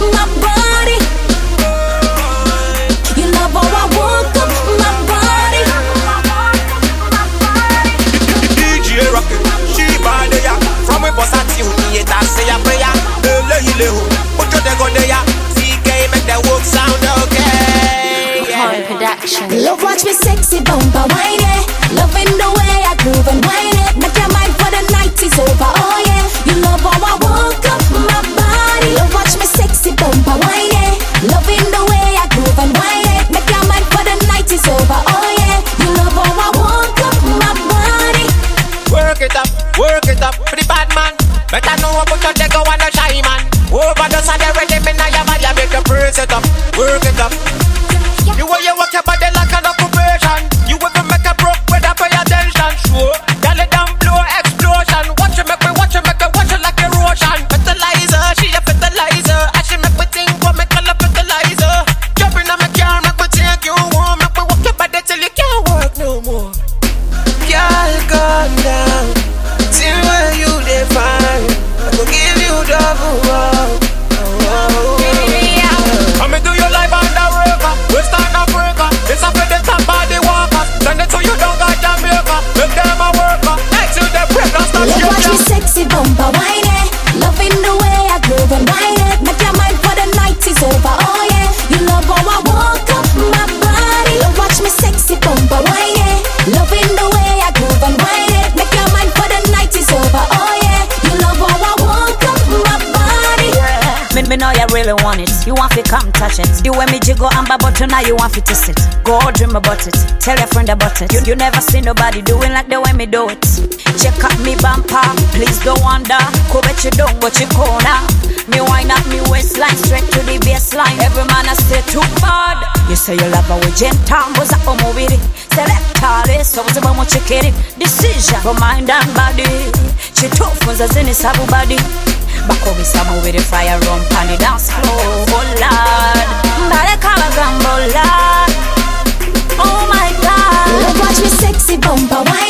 my body. You love how I woke up my body. DJ Rocket, she body ya. From a boss at you, theater say a prayer. Put your go there. CK make the work sound okay. Production. Love watch me sexy bumper whine it. Loving the way I groove and whine it. Make your mind for the night is over. Oh yeah. You love how I woke up my body. Love watch me sexy bumper whine it. Loving the way I groove and whine it. Make your mind for the night is over. Oh yeah. You love how I woke up my body. Work it up for the bad man. Better know about your day go on a shy man. Overdose on the rhythm in your body, make you press it up. Work it up. The way you walk your body like an occupation. You ever make a broke with a pay attention. Sure, girl it down blow explosion. Watch it make me watch it like erosion. Fertilizer, she a fertilizer. And she make me think what me call a fertilizer. Jumping on my car, make me take you home. Make me walk your body till you can't work no more. Girl, calm down. See where you define. I will give you double up. Come and do your life under river. Western Africa. It's a for the top body walker. Send it to you down at Jamaica. Make them a worker. Next to the break, don't stop your watch me sexy bumper whine it. Loving the way I groove and whine it. Make your mind for the night is over. Oh yeah. You love how I woke up my body. Love watch me sexy bumper whine it. Loving the way I groove and whine it. Make your mind for the night is over. Oh yeah. You love how I woke up my body. Me know you really want it. You want to come touch it. The way me jiggle amber button, now you want to sit. Go dream about it. Tell your friend about it. You never see nobody doing like the way me do it. Check out me bumper, please don't wonder. Go bet you don't go your corner. Me wind up me waistline straight to the baseline. Every man I stay too bad. You say you love her with gentle, was a homo with it. Select all this, so what's about much kidding. Decision for mind and body. She tough was a zenny sabu body. Back over summer with the fire run on the dance floor. Oh Lord, Bale Kala Gambo Lord. Oh my God. Love watch me sexy bumper whine